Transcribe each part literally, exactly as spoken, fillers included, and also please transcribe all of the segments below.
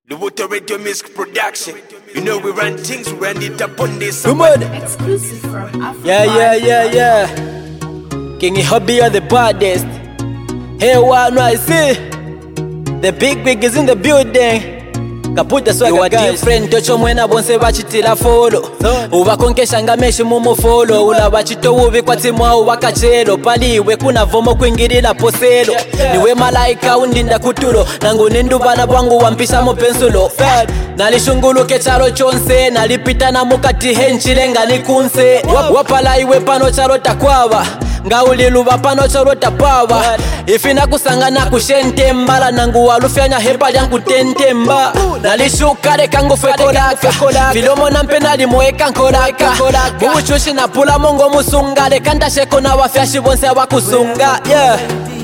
Lubuto Radio Music Production. You know we run things, we run it up on this. Exclusive from Africa. Yeah, yeah, yeah, yeah. King Hobby are the baddest. Hey, one I see. The big wig is in the building. Kaputa swagga guys. You are different, tocho mwena bonse bachitila follow. Ubakonkesha ngameshi mumu follow. Ula bachito ubi kwa timu au wakachelo. Paliwe kuna vomo kuingirila poselo. Niwe malaika undinda kutulo. Nangu nindu bana bwangu wampisha mo pensulo. Nalishunguluke chalo chonse. Nalipita na mukati henchilenga nikunse. Wapala iwe pano chalo takwaba. Ngauliluba pano chalo tapawa. Ifina kusangana kushente mbala. Nangu walufyanya hepa jangu tente mba. Nalishuka de kango fe kolaka Filomo na mpena limoeka nkolaka Buchushi na pula mongo musunga de kanta sheko na wafyashi bonse wakusunga. Yeah.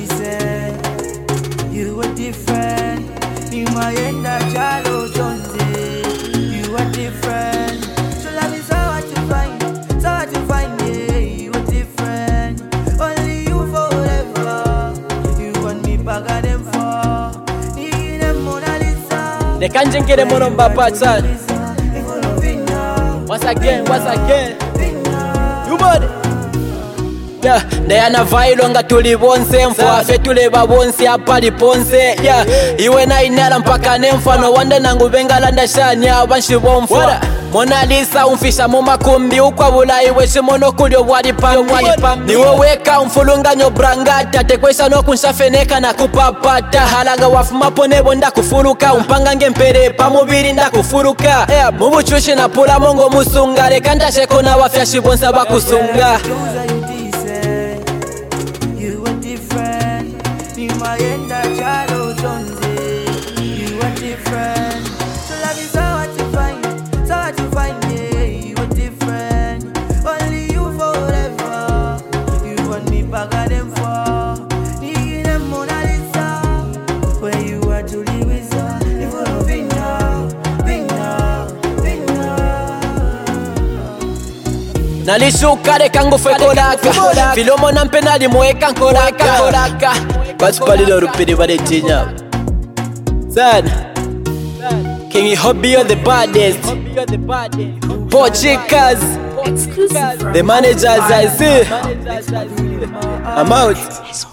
You are different. You mayenda chalo chonze. You are different. So love is so hard to find. So hard to find. Yeah, you are different. Only you forever. You want me back at them for. The can't get a monomba pattern. Once again, once again. You body. Yeah, Diana Vailonga tuli bonse mfwa fe tule babonse apali ponse. Yeah, iwe na inala mpaka nemfa no wanda nangu benga landa shanya abanshi bomfwa. Mona Lisa umfisha mu makumbi ukwa bula iwe shimono kulyo wali pam wali pam. Niwe weka umfulunga nyo brangata tekwesha no kunshafeneka na kupapata. Halanga wafuma pone bonda kufuluka umpanga ngempere pa mubiri nda kufuruka. Yeah, mubuchushi na pula mongo musunga lekanda sheko na wafyashi bonsa bakusunga. You are different. You mayenda chalo chonze. You are different. So love is so hard to find. So hard to find. Yeah, you are different. Only you forever. You want me back at them for. Need them Mona Lisa. Where you are to live with her. You follow me now, me now, me now. Nalishuka de kango fe kolaka Filomo na mpena limoeka nkolaka Basi kwa lilo rupidi wade tinya Sad King Hobby are the baddest Four chicas Exclusive from The managers I see I'm out.